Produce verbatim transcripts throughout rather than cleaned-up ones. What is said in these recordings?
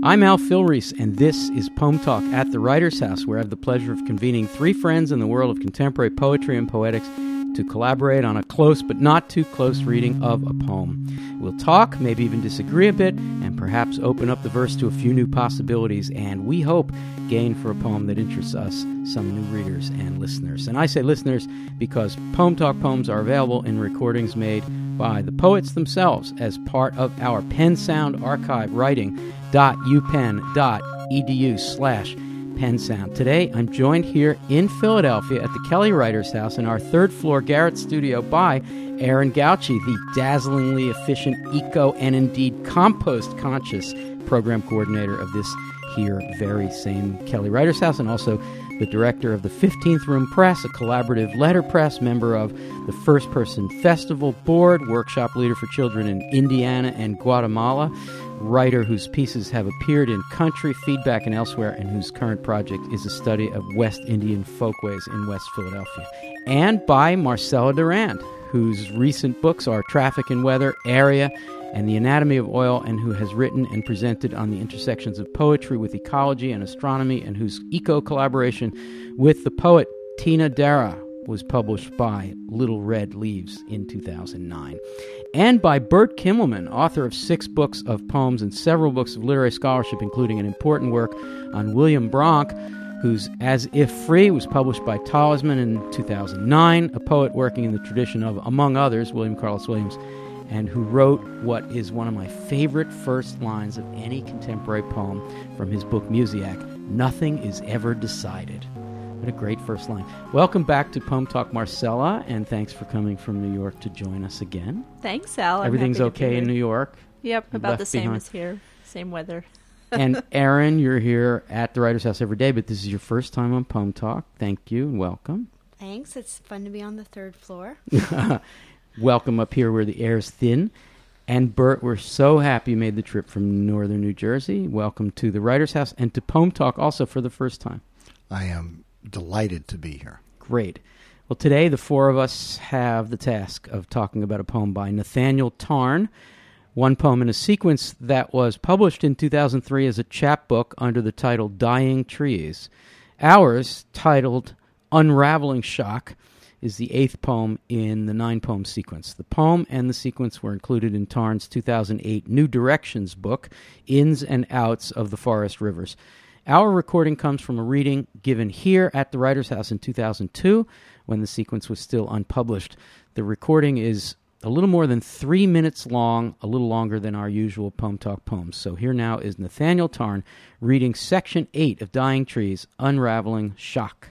I'm Al Filreis, and this is Poem Talk at the Writer's House, where I have the pleasure of convening three friends in the world of contemporary poetry and poetics to collaborate on a close but not too close reading of a poem. We'll talk, maybe even disagree a bit, and perhaps open up the verse to a few new possibilities, and we hope gain for a poem that interests us some new readers and listeners. And I say listeners because Poem Talk poems are available in recordings made by the poets themselves as part of our Pen Sound archive, writing.upenn.edu slash Pen Sound. Today, I'm joined here in Philadelphia at the Kelly Writers House in our third floor Garrett studio by Aaron Gauci, the dazzlingly efficient, eco, and indeed compost-conscious program coordinator of this here very same Kelly Writers House, and also the director of the fifteenth Room Press, a collaborative letterpress, member of the First Person Festival Board, workshop leader for children in Indiana and Guatemala, writer whose pieces have appeared in Country, Feedback, and elsewhere, and whose current project is a study of West Indian folkways in West Philadelphia. And by Marcella Durand, whose recent books are Traffic and Weather, Area, and The Anatomy of Oil, and who has written and presented on the intersections of poetry with ecology and astronomy, and whose eco-collaboration with the poet Tina Dara was published by Little Red Leaves in two thousand nine. And by Bert Kimmelman, author of six books of poems and several books of literary scholarship, including an important work on William Bronck, whose As If Free was published by Talisman in two thousand nine, a poet working in the tradition of, among others, William Carlos Williams, and who wrote what is one of my favorite first lines of any contemporary poem from his book Musiac, "Nothing is ever decided." What a great first line. Welcome back to Poem Talk, Marcella, and thanks for coming from New York to join us again. Thanks, Al. I'm Everything's okay in New York? Yep, You're about the same behind. as here. Same weather. And Aaron, you're here at the Writers House every day, but this is your first time on Poem Talk. Thank you and welcome. Thanks. It's fun to be on the third floor. Welcome up here where the air's thin. And Bert, we're so happy you made the trip from northern New Jersey. Welcome to the Writers House and to Poem Talk also for the first time. I am delighted to be here. Great. Well, today the four of us have the task of talking about a poem by Nathaniel Tarn, one poem in a sequence that was published in two thousand three as a chapbook under the title Dying Trees. Ours, titled Unraveling Shock, is the eighth poem in the nine-poem sequence. The poem and the sequence were included in Tarn's two thousand eight New Directions book, Ins and Outs of the Forest Rivers. Our recording comes from a reading given here at the Writers House in two thousand two, when the sequence was still unpublished. The recording is a little more than three minutes long, a little longer than our usual Poem Talk poems. So here now is Nathaniel Tarn reading Section eight of Dying Trees, Unraveling Shock.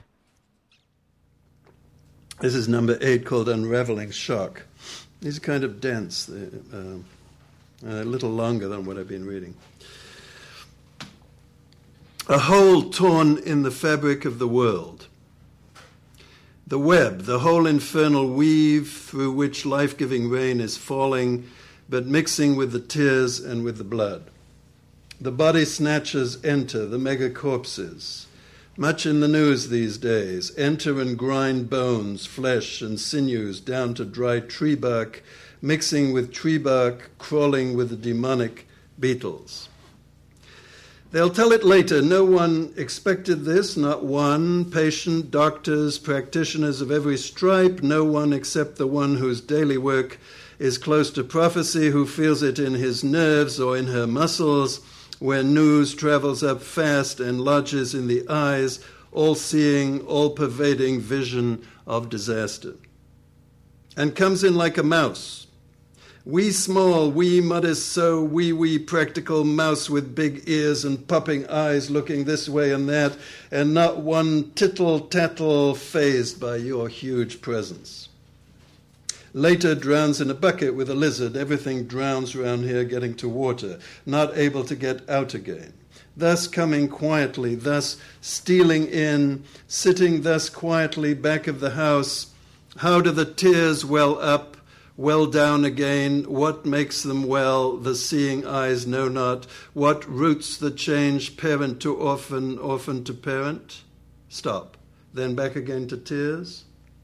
This is number eight, called Unraveling Shock. These are kind of dense, uh, uh, a little longer than what I've been reading. A hole torn in the fabric of the world. The web, the whole infernal weave through which life-giving rain is falling, but mixing with the tears and with the blood. The body snatchers enter, the megacorpses. Much in the news these days, enter and grind bones, flesh, and sinews down to dry tree bark, mixing with tree bark, crawling with the demonic beetles. They'll tell it later. No one expected this, not one. Patient, doctors, practitioners of every stripe, no one except the one whose daily work is close to prophecy, who feels it in his nerves or in her muscles, where news travels up fast and lodges in the eyes, all-seeing, all-pervading vision of disaster. And comes in like a mouse. Wee small, wee modest so, wee wee practical mouse with big ears and popping eyes looking this way and that, and not one tittle-tattle fazed by your huge presence. Later drowns in a bucket with a lizard. Everything drowns around here getting to water, not able to get out again. Thus coming quietly, thus stealing in, sitting thus quietly back of the house. How do the tears well up, well down again? What makes them well, the seeing eyes know not? What roots the change parent to orphan, orphan to parent? Stop. Then back again to tears.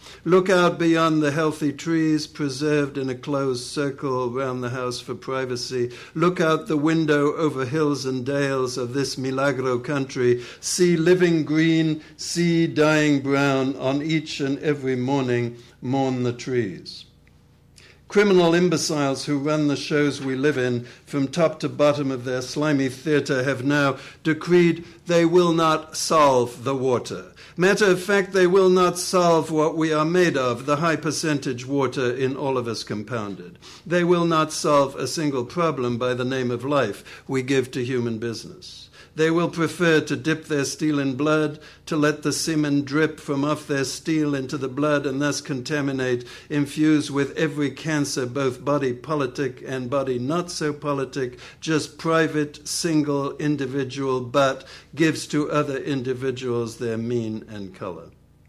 Look out beyond the healthy trees preserved in a closed circle round the house for privacy. Look out the window over hills and dales of this Milagro country. See living green, see dying brown. On each and every morning mourn the trees. Criminal imbeciles who run the shows we live in from top to bottom of their slimy theatre have now decreed they will not solve the water. Matter of fact, they will not solve what we are made of, the high percentage water in all of us compounded. They will not solve a single problem by the name of life we give to human business. They will prefer to dip their steel in blood, to let the semen drip from off their steel into the blood and thus contaminate, infuse with every cancer, both body politic and body not so politic, just private, single, individual, but gives to other individuals their mien and color.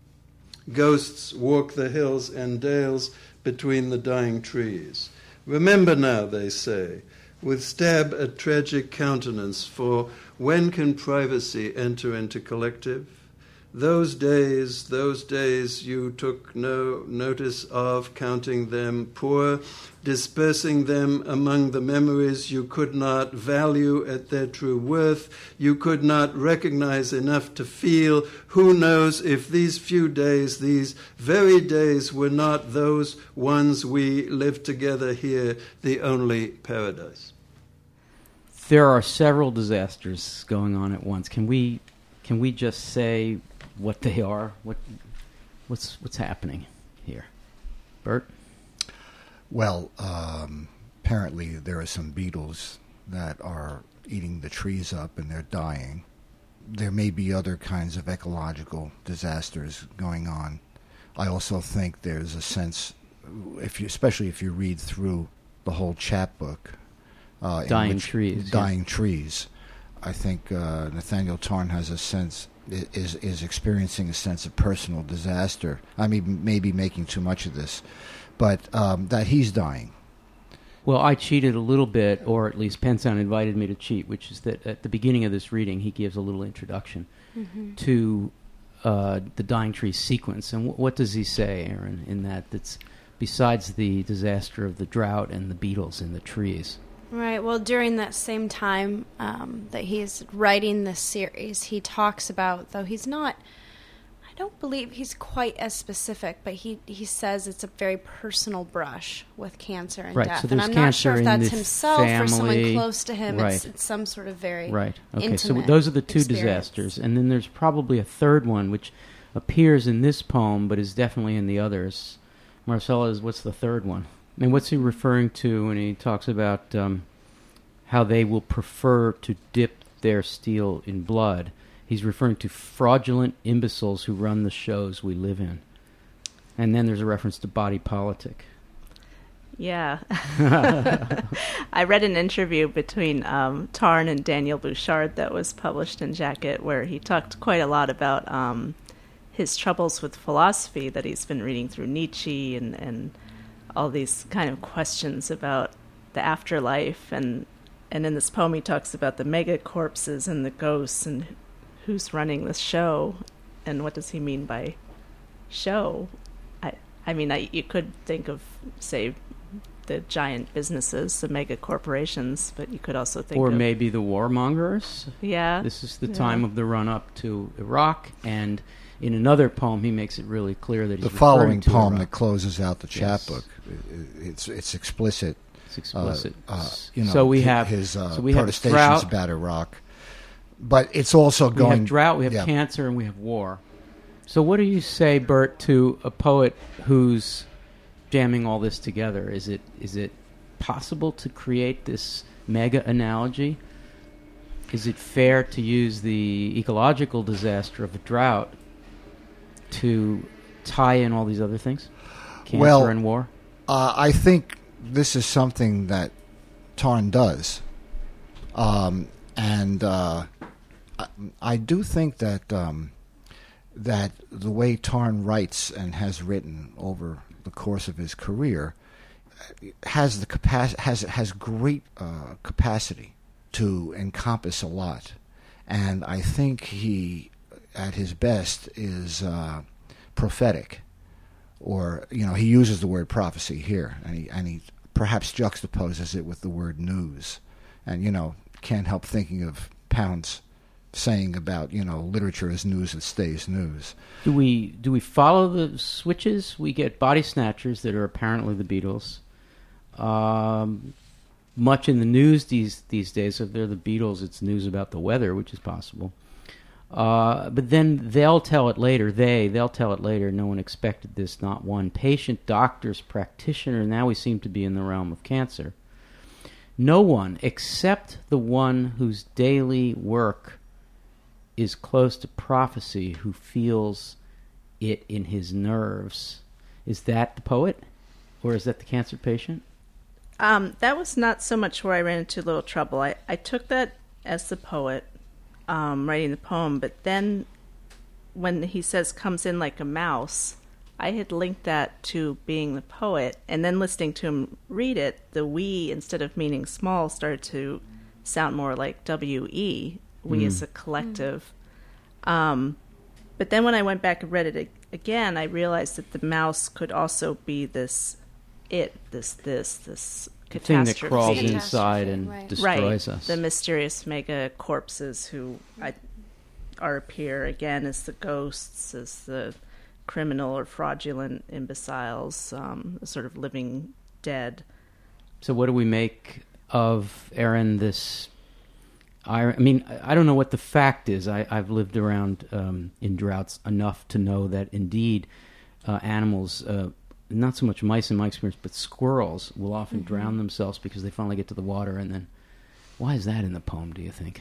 Ghosts walk the hills and dales between the dying trees. Remember now, they say, with stab a tragic countenance, for when can privacy enter into collective? Those days, those days you took no notice of, counting them poor, dispersing them among the memories you could not value at their true worth, you could not recognize enough to feel. Who knows if these few days, these very days, were not those ones we live together here, the only paradise? There are several disasters going on at once. Can we can we just say what they are? What what's what's happening here, Bert? Well, um, apparently there are some beetles that are eating the trees up and they're dying. There may be other kinds of ecological disasters going on. I also think there's a sense, if you, especially if you read through the whole chapbook. Uh, dying which, trees. Dying yes. trees. I think uh, Nathaniel Tarn has a sense, is is experiencing a sense of personal disaster. I mean, maybe making too much of this, but um, that he's dying. Well, I cheated a little bit, or at least Pensound invited me to cheat, which is that at the beginning of this reading, he gives a little introduction mm-hmm. to uh, the dying tree sequence. And w- what does he say, Aaron, in that that's besides the disaster of the drought and the beetles in the trees? Right. Well, during that same time um, that he's writing this series, he talks about, though he's not, I don't believe he's quite as specific, but he, he says it's a very personal brush with cancer and right, death. so and I'm not sure if that's himself family. or someone close to him. Right. It's, it's some sort of very right. Okay, intimate so those are the two experience. disasters. And then there's probably a third one, which appears in this poem, but is definitely in the others. Marcella, what's the third one? And what's he referring to when he talks about um, how they will prefer to dip their steel in blood? He's referring to fraudulent imbeciles who run the shows we live in. And then there's a reference to body politic. Yeah. I read an interview between um, Tarn and Daniel Bouchard that was published in Jacket, where he talked quite a lot about um, his troubles with philosophy, that he's been reading through Nietzsche and, and all these kind of questions about the afterlife. And, and in this poem he talks about the megacorpses and the ghosts and who's running the show, and what does he mean by show? I, I mean, I, you could think of, say, the giant businesses, the mega corporations, but you could also think or of... Or maybe the warmongers. Yeah. This is the yeah. time of the run-up to Iraq, and in another poem he makes it really clear that he's the following to poem Iraq. that closes out the chapbook. Yes. It's it's explicit. It's explicit. Uh, uh, you know, so we his, have his uh, so we have protestations drought, about Iraq, but it's also going. We have drought, we have yeah. cancer, and we have war. So what do you say, Bert, to a poet who's jamming all this together? Is it is it possible to create this mega analogy? Is it fair to use the ecological disaster of a drought to tie in all these other things? Cancer well, and war? Uh, I think this is something that Tarn does. Um, and uh, I, I do think that um, that the way Tarn writes and has written over the course of his career has the capac- has has great uh, capacity to encompass a lot, and I think he, at his best, is uh, prophetic or you know, he uses the word prophecy here, and he and he perhaps juxtaposes it with the word news, and you know, can't help thinking of Pound's saying about, you know, literature is news that stays news. Do we do we follow the switches? We get Body Snatchers that are apparently the Beatles. Um, much in the news these these days, if they're the Beatles, it's news about the weather, which is possible. Uh, but then they'll tell it later. They they'll tell it later. No one expected this. Not one. Patient, doctors, practitioner. Now we seem to be in the realm of cancer. No one except the one whose daily work is close to prophecy, who feels it in his nerves. Is that the poet, or is that the cancer patient? Um, that was not so much where I ran into a little trouble. I, I took that as the poet um, writing the poem, but then when he says comes in like a mouse, I had linked that to being the poet, and then listening to him read it, the we, instead of meaning small, started to sound more like W E, we mm. as a collective. Mm. Um, but then when I went back and read it again, I realized that the mouse could also be this it, this, this, this the catastrophe. thing that crawls inside and right. destroys right. us. The mysterious mega corpses who I, are appear again as the ghosts, as the criminal or fraudulent imbeciles, um, the sort of living dead. So what do we make of, Aaron, this... I, I mean, I don't know what the fact is. I, I've lived around um, in droughts enough to know that indeed uh, animals, uh, not so much mice in my experience, but squirrels will often mm-hmm. drown themselves because they finally get to the water. And then, why is that in the poem, do you think?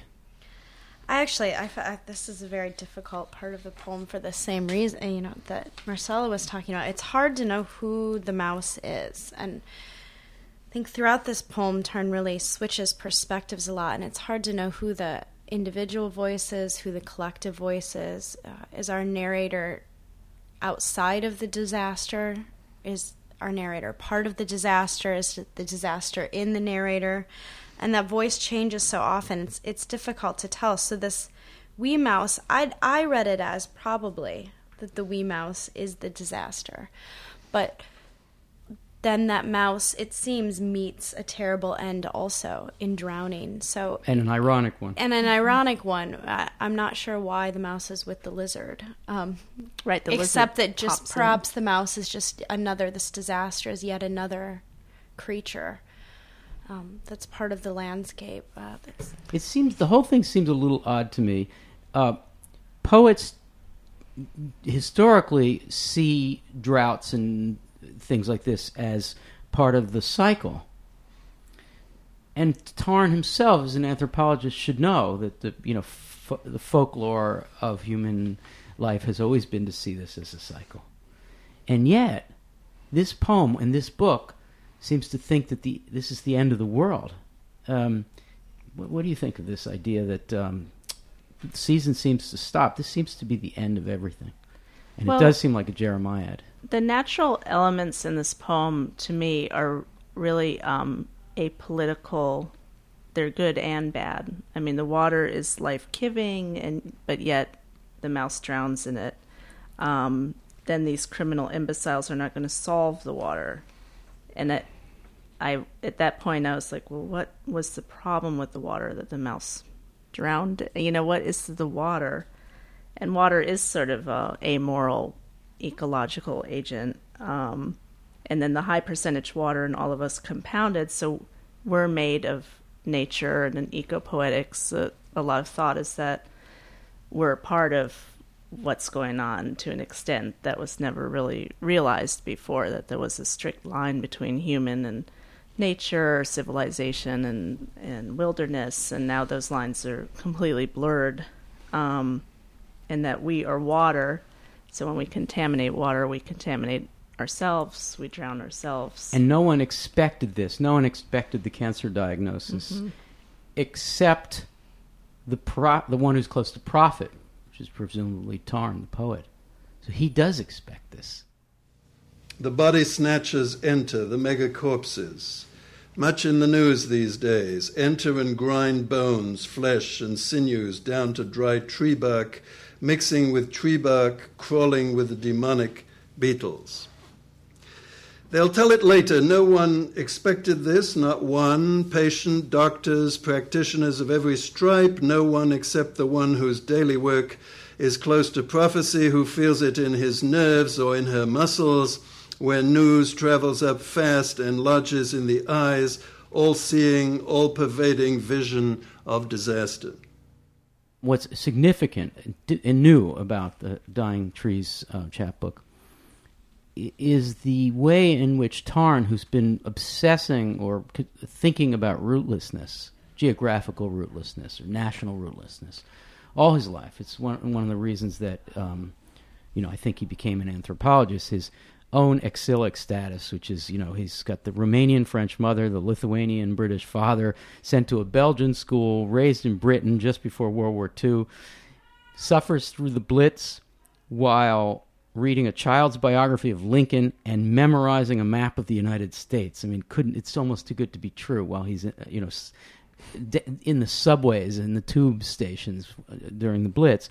I actually, I, I, this is a very difficult part of the poem for the same reason, you know, that Marcella was talking about. It's hard to know who the mouse is. And I think throughout this poem, Tarn really switches perspectives a lot, and it's hard to know who the individual voice is, who the collective voice is. Uh, is our narrator outside of the disaster? Is our narrator part of the disaster? Is the disaster in the narrator? And that voice changes so often, it's, it's difficult to tell. So this wee mouse, I I read it as probably that the wee mouse is the disaster. But then that mouse, it seems, meets a terrible end also in drowning. So and an ironic one. And an ironic one. I, I'm not sure why the mouse is with the lizard. Um, right, the except lizard that just in. perhaps the mouse is just another, this disaster is yet another creature. Um, that's part of the landscape. Uh, that's... It seems, the whole thing seems a little odd to me. Uh, poets historically see droughts and things like this as part of the cycle. And Tarn himself, as an anthropologist, should know that the you know fo- the folklore of human life has always been to see this as a cycle. And yet, this poem and this book seems to think that the this is the end of the world. Um, what, what do you think of this idea that um, the season seems to stop? This seems to be the end of everything. And well, it does seem like a Jeremiad. The natural elements in this poem, to me, are really um, apolitical. They're good and bad. I mean, the water is life-giving, and but yet the mouse drowns in it. Um, then these criminal imbeciles are not going to solve the water. And at, I, at that point, I was like, well, what was the problem with the water that the mouse drowned? You know, what is the water? And water is sort of a amoral ecological agent. Um, and then the high percentage water in all of us compounded, so we're made of nature and in eco-poetics. Uh, a lot of thought is that we're a part of what's going on to an extent that was never really realized before, that there was a strict line between human and nature, civilization and, and wilderness, and now those lines are completely blurred. Um, and that we are water, so when we contaminate water, we contaminate ourselves, we drown ourselves. And no one expected this. No one expected the cancer diagnosis, mm-hmm. except the pro- the one who's close to prophet, which is presumably Tarn, the poet. So he does expect this. The body snatchers enter, the megacorpses. Much in the news these days. Enter and grind bones, flesh, and sinews down to dry tree bark, mixing with tree bark, crawling with the demonic beetles. They'll tell it later. No one expected this, not one. Patient, doctors, practitioners of every stripe, no one except the one whose daily work is close to prophecy, who feels it in his nerves or in her muscles, where news travels up fast and lodges in the eyes, all-seeing, all-pervading vision of disaster. What's significant and new about the Dying Trees uh, chapbook is the way in which Tarn, who's been obsessing or thinking about rootlessness, geographical rootlessness or national rootlessness, all his life. It's one one of the reasons that um, you know I think he became an anthropologist. His own exilic status, which is, you know, he's got the Romanian French mother, the Lithuanian British father, sent to a Belgian school, raised in Britain just before World War Two, suffers through the Blitz while reading a child's biography of Lincoln and memorizing a map of the United States. I mean, couldn't it's almost too good to be true while he's, you know, in the subways and the tube stations during the Blitz.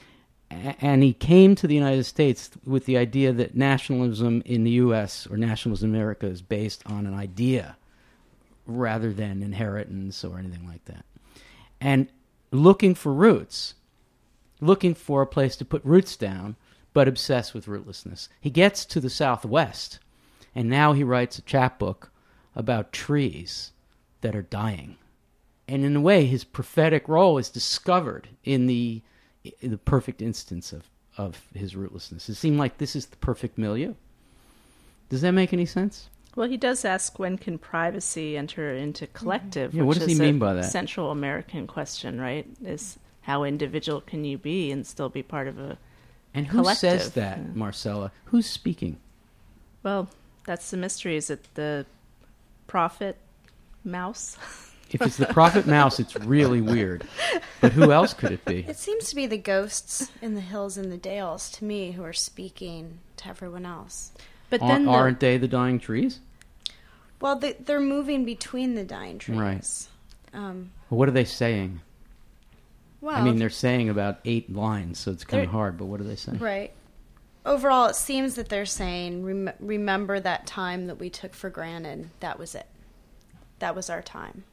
And he came to the United States with the idea that nationalism in the U S or nationalism in America is based on an idea rather than inheritance or anything like that. And looking for roots, looking for a place to put roots down, but obsessed with rootlessness. He gets to the Southwest, and now he writes a chapbook about trees that are dying. And in a way, his prophetic role is discovered in the the perfect instance of, of his rootlessness. It seemed like this is the perfect milieu. Does that make any sense? Well, he does ask, when can privacy enter into collective? Yeah, what which does is he mean a by that? Central American question, right? Is how individual can you be and still be part of a And who collective? says that, Yeah. Marcella? Who's speaking? Well, that's the mystery. Is it the prophet mouse? If it's the prophet mouse, it's really weird. But who else could it be? It seems to be the ghosts in the hills and the dales, to me, who are speaking to everyone else. But Aren't, then the, aren't they the dying trees? Well, they, they're moving between the dying trees. Right. Um, Well, what are they saying? well, I mean, they're saying about eight lines, so it's kind of They're- hard, but what are they saying? right. Overall, it seems that they're saying, rem- remember that time that we took for granted. That was it. That was our time.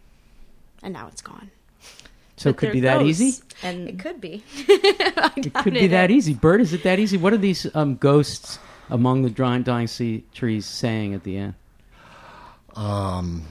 And now it's gone. So it but could they're be that ghosts, easy? And It could be. It could be that easy. Bert, is it that easy? What are these um, ghosts among the dying, dying sea trees saying at the end? Um,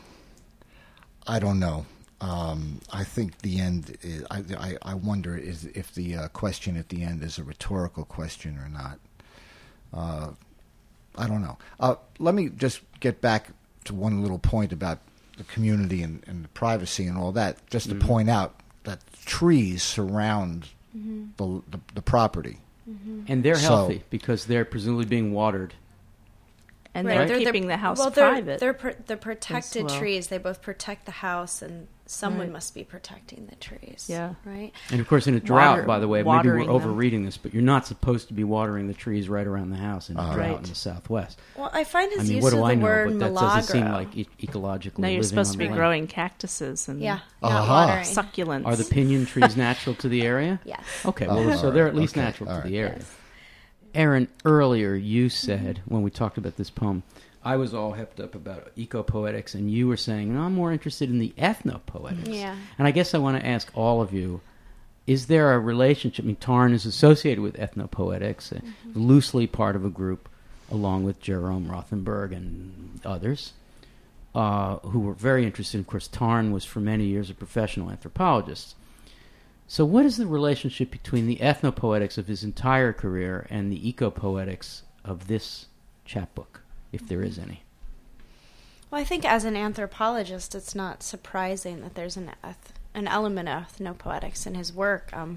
I don't know. Um, I think the end is, I, I, I wonder is if the uh, question at the end is a rhetorical question or not. Uh, I don't know. Uh, let me just get back to one little point about the community and, and the privacy and all that, just to Mhm. point out that trees surround Mm-hmm. the, the, the property. And they're So- healthy because they're presumably being watered. and Right. they're, keeping the house well, they're, private. They're pr- the protected well. trees. They both protect the house, and someone Right. must be protecting the trees. Yeah. Right? And of course, in a drought, Water- by the way, maybe watering we're them. over-reading this, but you're not supposed to be watering the trees right around the house in a Uh, drought Right. in the Southwest. Well, I find his I mean, use what do of I the know? word But that milagro. doesn't seem like e- ecologically now you're living supposed on to be the land. growing cactuses and Yeah, not Aha. watering. succulents. Are the pinyon trees natural to the area? Yes. Okay, well, Oh, so all they're right. at least Okay, natural all to right. the area. Yes. Aaron, earlier you said, when we talked about this poem, I was all hepped up about eco-poetics, and you were saying, no, I'm more interested in the ethno-poetics. Yeah. And I guess I want to ask all of you, is there a relationship? I mean, Tarn is associated with ethno-poetics, uh, loosely part of a group, along with Jerome Rothenberg and others, uh, who were very interested. Of course, Tarn was for many years a professional anthropologist. So what is the relationship between the ethnopoetics of his entire career and the eco-poetics of this chapbook, if there is any? Well, I think as an anthropologist, it's not surprising that there's an eth- an element of ethnopoetics in his work. Um,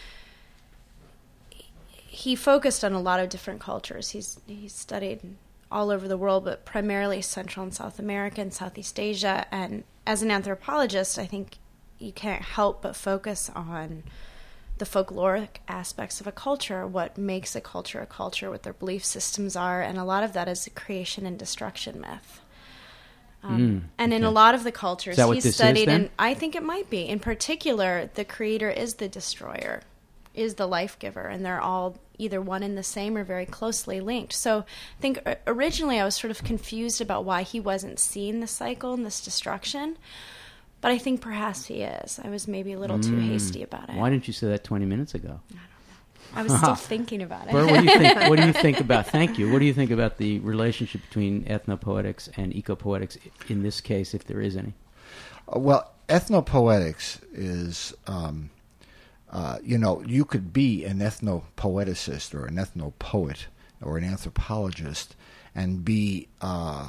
he focused on a lot of different cultures. He's he studied all over the world, but primarily Central and South America and Southeast Asia. And as an anthropologist, I think you can't help but focus on the folkloric aspects of a culture, what makes a culture a culture, what their belief systems are, and a lot of that is a creation and destruction myth. Um, Mm, and in a okay. lot of the cultures Is that what he this is, studied, then? and I think it might be. In particular, the creator is the destroyer, is the life giver, and they're all either one and the same or very closely linked. So I think originally I was sort of confused about why he wasn't seeing the cycle and this destruction. But I think perhaps he is. I was maybe a little too Mm. hasty about it. Why didn't you say that twenty minutes ago? I was still thinking about it. Bert, what do you think? What do you think about? Thank you. What do you think about the relationship between ethnopoetics and ecopoetics in this case, if there is any? Uh, well, ethnopoetics is, um, uh, you know, you could be an ethnopoeticist or an ethnopoet or an anthropologist and be uh,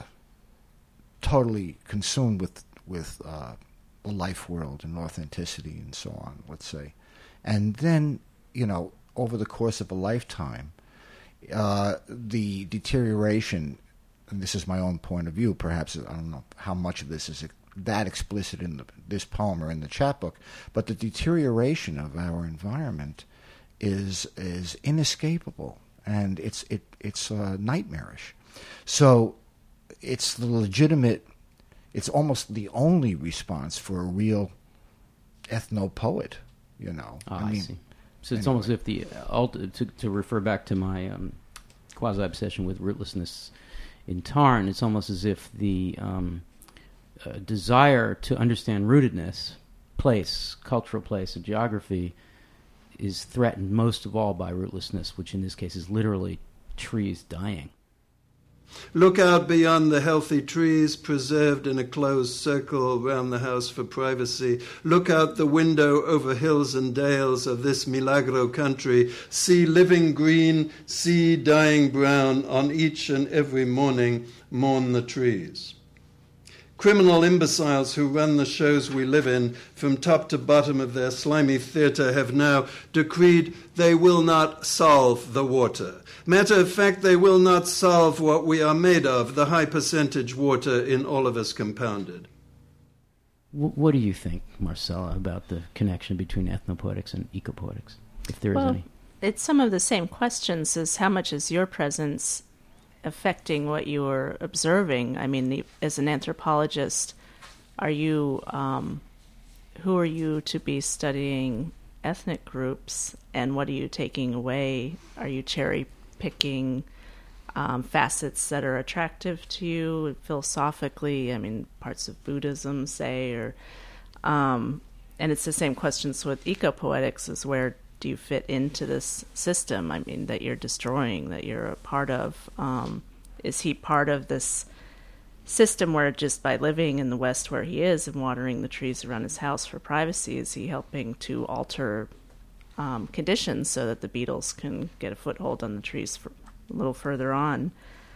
totally consumed with with uh, the life world and authenticity and so on. Let's say, and then you know. Over the course of a lifetime, uh, the deterioration, and this is my own point of view, perhaps I don't know how much of this is that explicit in the, this poem or in the chapbook, but the deterioration of our environment is is inescapable, and it's it it's uh, nightmarish. So it's the legitimate, it's almost the only response for a real ethnopoet, you know. Oh, I I mean, see. So it's anyway. almost as if the uh, ult- to, to refer back to my um, quasi obsession with rootlessness in Tarn. It's almost as if the um, uh, desire to understand rootedness, place, cultural place, and geography is threatened most of all by rootlessness, which in this case is literally trees dying. Look out beyond the healthy trees preserved in a closed circle round the house for privacy. Look out the window over hills and dales of this Milagro country. See living green, see dying brown. On each and every morning mourn the trees. Criminal imbeciles who run the shows we live in from top to bottom of their slimy theatre have now decreed they will not solve the water. Matter of fact, they will not solve what we are made of, the high percentage water in all of us compounded. W- what do you think, Marcella, about the connection between ethnopoetics and ecopoetics, if there is Well, any? it's some of the same questions as how much is your presence affecting what you're observing. I mean, the, as an anthropologist, are you, um, who are you to be studying ethnic groups, and what are you taking away? Are you cherry picking um, facets that are attractive to you philosophically? I mean, parts of Buddhism, say, or um, and it's the same questions with ecopoetics: is where do you fit into this system? I mean, that you're destroying, that you're a part of. Um, is he part of this system where just by living in the West where he is and watering the trees around his house for privacy, is he helping to alter Um, conditions so that the beetles can get a foothold on the trees for a little further on?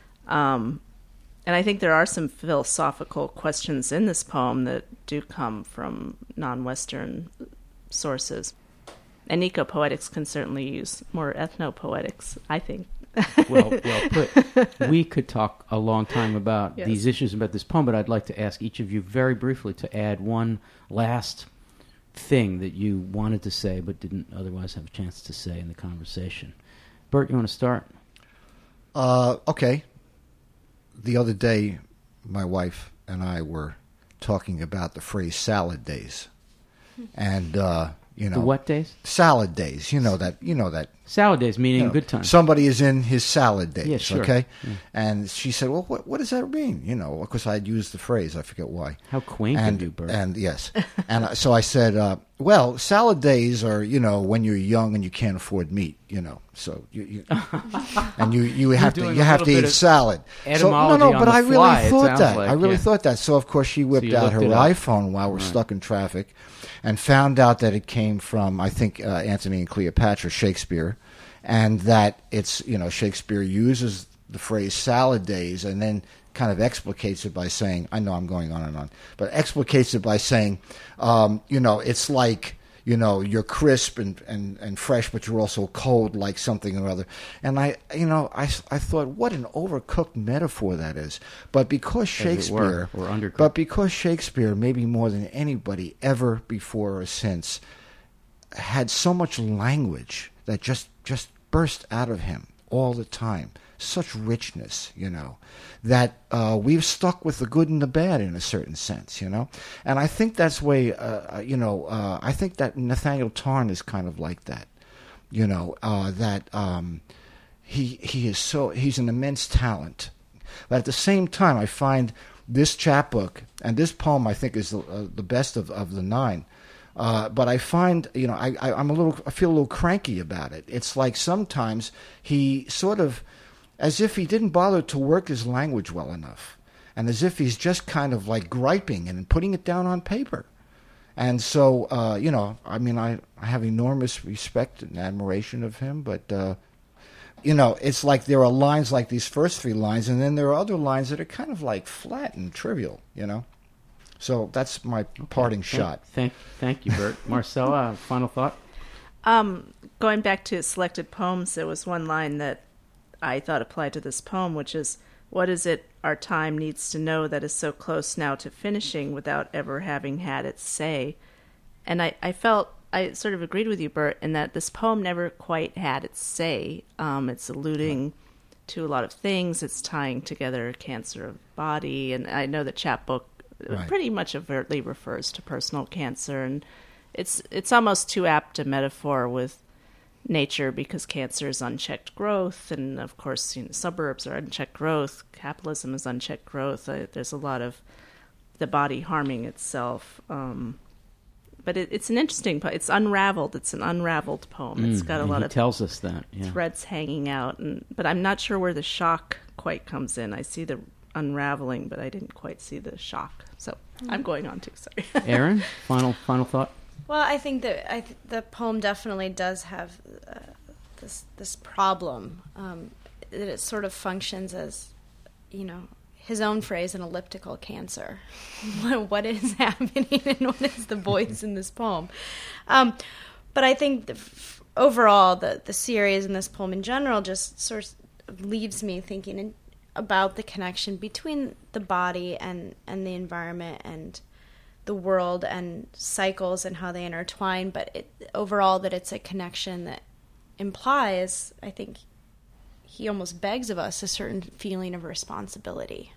Um, and I think there are some philosophical questions in this poem that do come from non-Western sources. And ecopoetics can certainly use more ethnopoetics, I think. well, well put. We could talk a long time about Yes. these issues about this poem, but I'd like to ask each of you very briefly to add one last thing that you wanted to say but didn't otherwise have a chance to say in the conversation. Bert, you want to start? Uh, okay. The other day, my wife and I were talking about the phrase salad days. And, uh, you know. The what days? Salad days. You know that. You know that. Salad days, meaning You know, good time. Somebody is in his salad days, Yeah, sure. okay? Yeah. And she said, well, what, what does that mean? You know, of course, I'd used the phrase. I forget why. How quaint and, of you, Bert. And, yes. and uh, so I said, uh, well, salad days are, you know, when you're young and you can't afford meat, you know. So you, you and you, you have to doing you a have little to bit eat of salad. So, no, etymology no, on but the I fly, really it thought sounds that. like, I really yeah. thought that. So, of course, she whipped you out her looked it up. iPhone while we're Right. stuck in traffic and found out that it came from, I think, uh, Antony and Cleopatra, Shakespeare. And that it's, you know, Shakespeare uses the phrase salad days and then kind of explicates it by saying, I know I'm going on and on, but explicates it by saying, um, you know, it's like, you know, you're crisp and, and, and fresh, but you're also cold like something or other. And I, you know, I, I thought, what an overcooked metaphor that is. But because Shakespeare, were, or undercooked. but because Shakespeare, maybe more than anybody ever before or since, had so much language that just just burst out of him all the time, such richness, you know, that uh, we've stuck with the good and the bad in a certain sense, you know. And I think that's way, uh, you know, uh, I think that Nathaniel Tarn is kind of like that. You know, uh, that um, he he is so he's an immense talent, but at the same time, I find this chapbook and this poem I think is the, uh, the best of, of the nine. Uh, but I find, you know, I, I I'm a little I feel a little cranky about it. It's like sometimes he sort of, as if he didn't bother to work his language well enough, and as if he's just kind of like griping and putting it down on paper. And so, uh, you know, I mean, I, I have enormous respect and admiration of him, but, uh, you know, it's like there are lines like these first three lines, and then there are other lines that are kind of like flat and trivial, you know? So that's my okay. parting thank, shot. Thank, thank you, Bert. Marcella, final thought? Um, going back to selected poems, there was one line that I thought applied to this poem, which is, what is it our time needs to know that is so close now to finishing without ever having had its say? And I, I felt, I sort of agreed with you, Bert, in that this poem never quite had its say. Um, it's alluding right. to a lot of things. It's tying together cancer of body. And I know the chapbook right. pretty much overtly refers to personal cancer. And it's it's almost too apt a metaphor with nature, because cancer is unchecked growth, and of course, you know, suburbs are unchecked growth, capitalism is unchecked growth. Uh, there's a lot of the body harming itself. Um, but it, it's an interesting poem. It's unraveled. It's an unraveled poem. Mm, it's got a lot he of tells us that yeah. threads hanging out, and but I'm not sure where the shock quite comes in. I see the unraveling, but I didn't quite see the shock. So mm. I'm going on too. Sorry, Erin. Final final thought. Well, I think that I th- the poem definitely does have uh, this this problem um, that it sort of functions as, you know, his own phrase, an elliptical cancer. what, what is happening and what is the voice in this poem? Um, but I think the, f- overall the the series and this poem in general just sort of leaves me thinking in, about the connection between the body and, and the environment and the world and cycles and how they intertwine, but it, overall that it's a connection that implies, I think he almost begs of us a certain feeling of responsibility.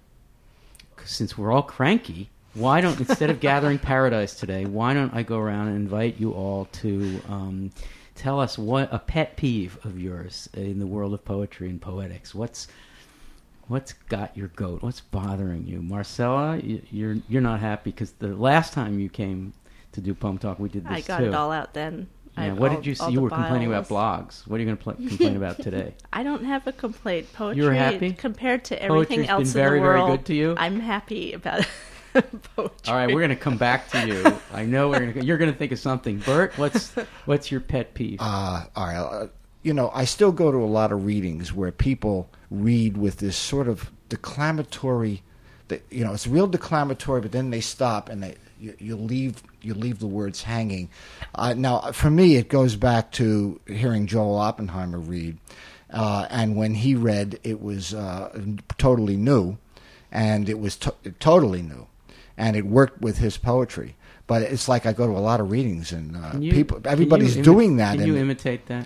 Since we're all cranky, why don't, instead of gathering paradise today, why don't I go around and invite you all to um, tell us what a pet peeve of yours in the world of poetry and poetics. What's What's got your goat? What's bothering you? Marcella, you're you're not happy because the last time you came to do Poem Talk, we did this too. I got too. it all out then. Yeah, what all, did you see? You were complaining about blogs. What are you going to pl- complain about today? I don't have a complaint. Poetry, you're happy? Compared to everything Poetry's else been very, in the world, very good to you? I'm happy about it. Poetry. All right, we're going to come back to you. I know we're going to. You're going to think of something. Bert, what's what's your pet peeve? Uh, all right. Uh, you know, I still go to a lot of readings where people read with this sort of declamatory, you know, it's real declamatory, but then they stop and they you, you leave you leave the words hanging. Uh, now, for me, it goes back to hearing Joel Oppenheimer read, uh, and when he read, it was uh, totally new, and it was to- totally new, and it worked with his poetry. But it's like I go to a lot of readings, and uh, you, people, everybody's imi- doing that. Can and you imitate that?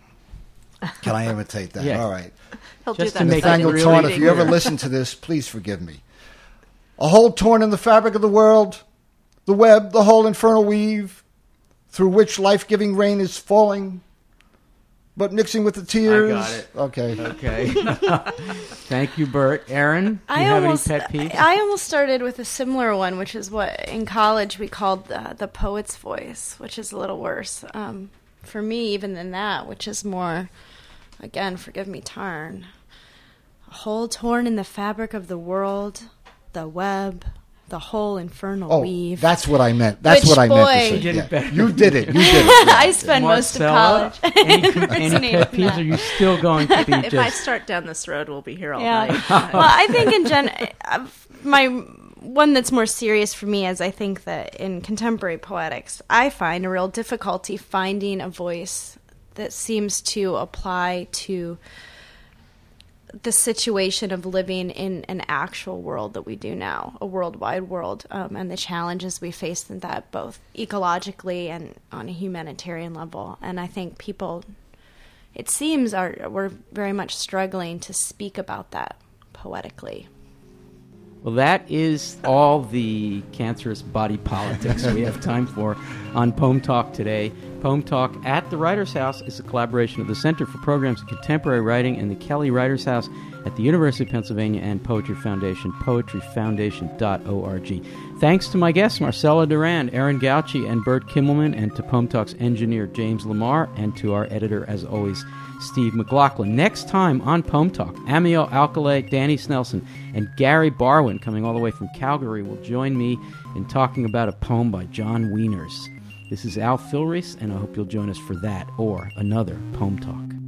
Can I imitate that? Yeah. All right. He'll Just do to that make it Nathaniel really Torn, if you ever clear. listen to this, please forgive me. A hole torn in the fabric of the world, the web, the whole infernal weave, through which life-giving rain is falling, but mixing with the tears. I got it. Okay. Okay. Thank you, Bert. Erin, do you I have almost, any pet peeves? I almost started with a similar one, which is what in college we called the, the poet's voice, which is a little worse um, for me even than that, which is more, again, forgive me, Tarn. A hole torn in the fabric of the world, the web, the whole infernal Oh, weave. that's what I meant. That's Which what I meant to boy- say. You did it Yeah. better. You did it. You did it. Yeah. I spent most of Marcella, college any, any impersonating pet peeves? that. Are you still going to be If I just... start down this road, we'll be here all Yeah. night. Well, I think in gen, uh, my one that's more serious for me is I think that in contemporary poetics, I find a real difficulty finding a voice that seems to apply to the situation of living in an actual world that we do now, a worldwide world, um, and the challenges we face in that, both ecologically and on a humanitarian level. And I think people, it seems, are we're very much struggling to speak about that poetically. Well, that is all the cancerous body politics we have time for on Poem Talk today. Poem Talk at the Writers' House is a collaboration of the Center for Programs of Contemporary Writing and the Kelly Writers' House at the University of Pennsylvania and Poetry Foundation, poetry foundation dot org. Thanks to my guests, Marcella Durand, Aaron Gauci, and Bert Kimmelman, and to Poem Talk's engineer, James Lamar, and to our editor, as always, Steve McLaughlin. Next time on Poem Talk, Amiel Alcalay, Danny Snelson, and Gary Barwin, coming all the way from Calgary, will join me in talking about a poem by John Wieners. This is Al Filreis, and I hope you'll join us for that or another Poem Talk.